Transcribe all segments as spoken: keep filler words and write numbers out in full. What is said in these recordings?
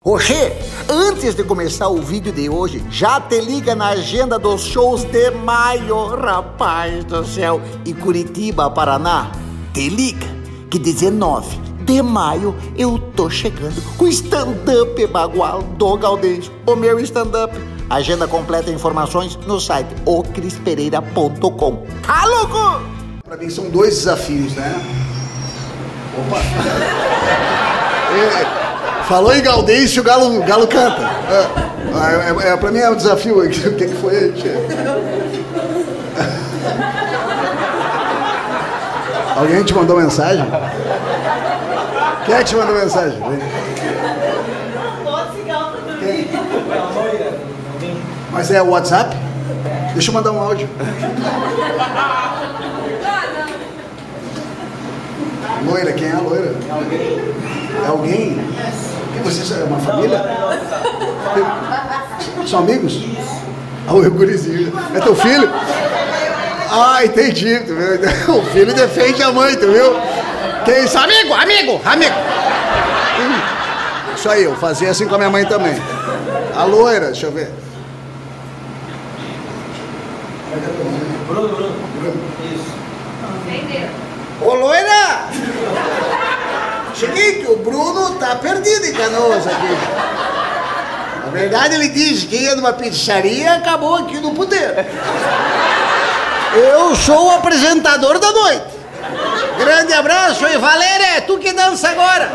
Oxê, antes de começar o vídeo de hoje, já te liga na agenda dos shows de maio, rapaz do céu. E Curitiba, Paraná, te liga que dezenove de maio eu tô chegando com stand-up bagual do Gaudêncio, o meu stand-up. Agenda completa e informações no site o cris pereira ponto com. Tá louco? Pra mim são dois desafios, né? Opa! é... Falou em Gaudêncio, o galo, galo canta. É, é, é, pra mim é um desafio. O que, que foi, tia? Alguém te mandou mensagem? Quem é que te mandou mensagem? Quem? Mas é o WhatsApp? Deixa eu mandar um áudio. Loira, quem é a loira? É alguém? Que vocês é uma família? São amigos? Ah, o gurizinho. É teu filho? Ah, entendi. Tu viu? O filho defende a mãe, tu viu? Quem isso? Amigo, amigo, amigo. Isso aí, eu fazia assim com a minha mãe também. A loira, deixa eu ver. Bruno, Bruno. Bruno. Isso. Entendeu? Ô, loira! Seguinte, o Bruno tá perdido em Canoas aqui. Na verdade, ele disse que ia numa pizzaria e acabou aqui no puteiro. Eu sou o apresentador da noite. Grande abraço e Valéria, é tu que dança agora.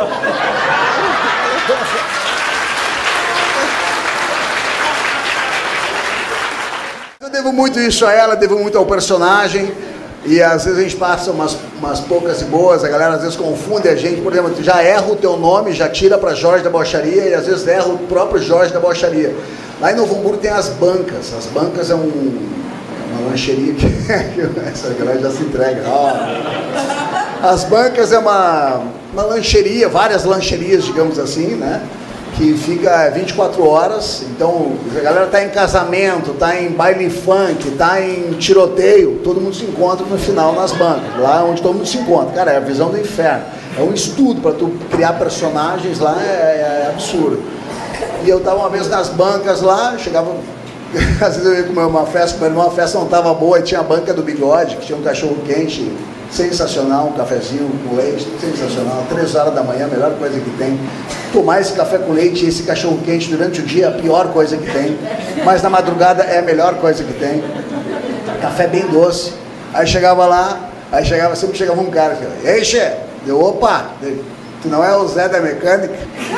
Eu devo muito isso a ela, devo muito ao personagem. E às vezes a gente passa umas, umas poucas e boas, a galera às vezes confunde a gente, por exemplo, já erra o teu nome, já tira pra Jorge da Bocharia e às vezes erra o próprio Jorge da Bocharia. Lá em Novo Hamburgo tem as bancas, as bancas é, um, é uma lancheria que, que essa galera já se entrega. Oh. As bancas é uma, uma lancheria, várias lancherias, digamos assim, né? Que fica vinte e quatro horas, então a galera tá em casamento, tá em baile funk, tá em tiroteio, todo mundo se encontra no final nas bancas, lá onde todo mundo se encontra. Cara, é a visão do inferno, é um estudo para tu criar personagens lá, é, é absurdo. E eu tava uma vez nas bancas lá, chegava, às vezes eu ia comer uma festa, mas uma festa não tava boa, e tinha a banca do Bigode, que tinha um cachorro quente, sensacional, um cafezinho com leite, sensacional, três horas da manhã, a melhor coisa que tem. Tomar esse café com leite e esse cachorro quente durante o dia é a pior coisa que tem, mas na madrugada é a melhor coisa que tem. Café bem doce. Aí chegava lá, aí chegava, sempre chegava um cara que, ei, che, deu, opa, tu não é o Zé da Mecânica?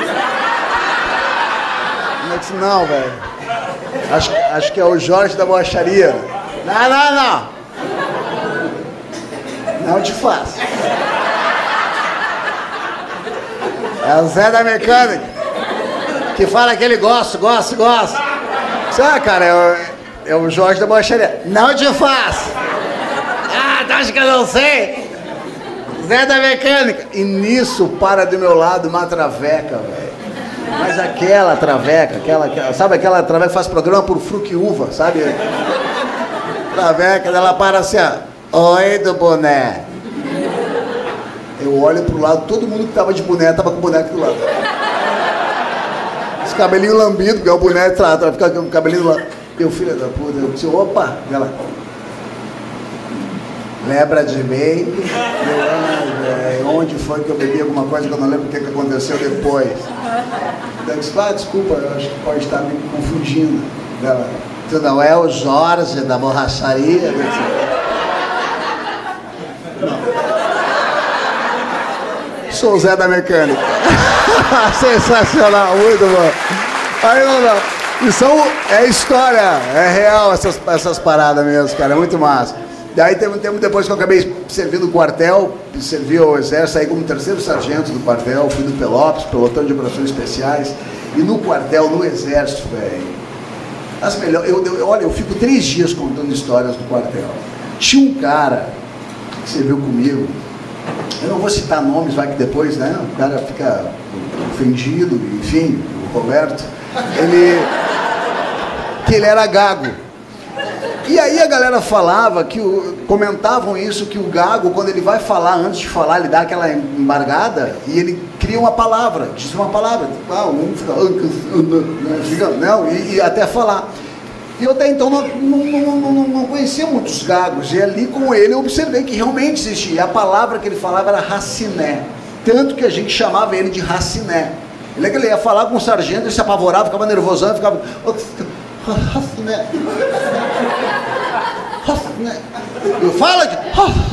Eu disse, não, velho, acho, acho que é o Jorge da Bocharia. Não, não, não. Não te faço. É o Zé da Mecânica, que fala que ele gosta, gosta, gosta. Sabe, cara, é o, é o Jorge da Bocharia. Não te faço. Ah, tu acha que eu não sei? Zé da Mecânica. E nisso para do meu lado uma traveca, velho. Mas aquela traveca, aquela, aquela, sabe aquela traveca que faz programa por fruta e uva, sabe? Traveca, ela para assim, ó. Oi, do boné. Eu olho pro lado, todo mundo que tava de boné, tava com o boné aqui do lado. Esse cabelinho lambido, porque é o boné, tra, tra, fica com o cabelinho do lado. Eu, filha da puta, eu disse, opa, ela. Lembra de mim? Eu, ah, véio, onde foi que eu bebi alguma coisa que eu não lembro o que, que aconteceu depois? Eu disse, ah, desculpa, eu acho que pode estar me confundindo. Ela, tu não é o Jorge da borracharia? Eu disse, sou o Zé da Mecânica. Sensacional, muito bom. Aí não, não. E são, é história, é real essas, essas paradas mesmo, cara, é muito massa. Daí teve um tempo depois que eu acabei servindo o quartel, servi ao exército, saí como terceiro sargento do quartel, fui do Pelopes, pelotão de operações especiais, e no quartel, no exército, velho, as melhores, eu, eu, olha, eu fico três dias contando histórias do quartel. Tinha um cara que serviu comigo, eu não vou citar nomes, vai que depois, né, o cara fica ofendido, enfim, o Roberto, ele, que ele era gago. E aí a galera falava, que o, comentavam isso, que o gago, quando ele vai falar, antes de falar, ele dá aquela embargada e ele cria uma palavra, diz uma palavra. Ah, um fica, fica não, e, e até falar. E eu até então não, não, não, não, não conhecia muitos gagos, e ali com ele eu observei que realmente existia. E a palavra que ele falava era raciné, tanto que a gente chamava ele de raciné. Ele, ele ia falar com o sargento, ele se apavorava, ficava nervosão, ficava... Raciné. Raciné. Eu falo de...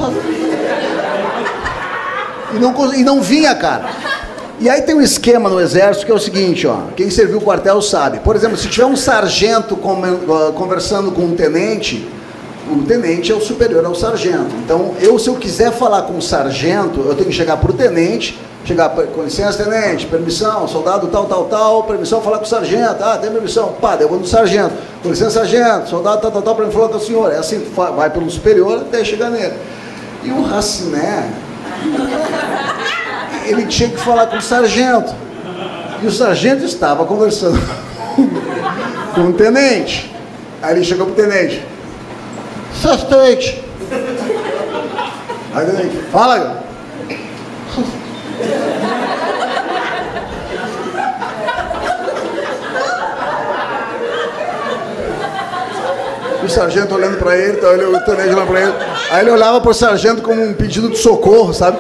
E não, e não vinha, cara. E aí tem um esquema no exército que é o seguinte, ó, quem serviu o quartel sabe. Por exemplo, se tiver um sargento conversando com um tenente, o tenente é o superior ao sargento. Então, eu, se eu quiser falar com o sargento, eu tenho que chegar para o tenente, chegar, com licença, tenente, permissão, soldado tal, tal, tal, permissão falar com o sargento, ah, tem permissão, pá, eu vou no sargento, com licença, sargento, soldado tal, tal, tal, para me falar com o senhor. É assim, vai pelo superior até chegar nele. E o raciné, ele tinha que falar com o sargento. E o sargento estava conversando com o tenente. Aí ele chegou pro tenente. Tenente. Aí o tenente, fala. E o sargento olhando para ele, então ele, o tenente olhando para ele. Aí ele olhava pro sargento como um pedido de socorro, sabe?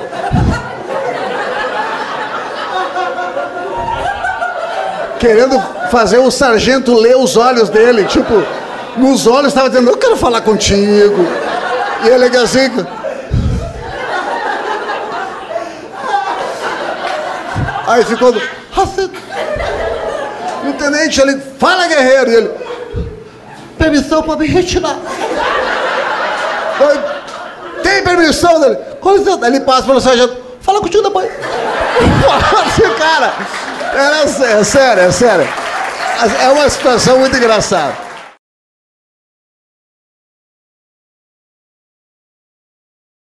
Querendo fazer o sargento ler os olhos dele, tipo, nos olhos estava dizendo, eu quero falar contigo. E ele assim, aí ficou, e o tenente ali, fala guerreiro, e ele, permissão para me retirar. Tem permissão dele? Aí ele passa pelo sargento, fala contigo depois. Assim, cara. É, é sério, é sério. É uma situação muito engraçada.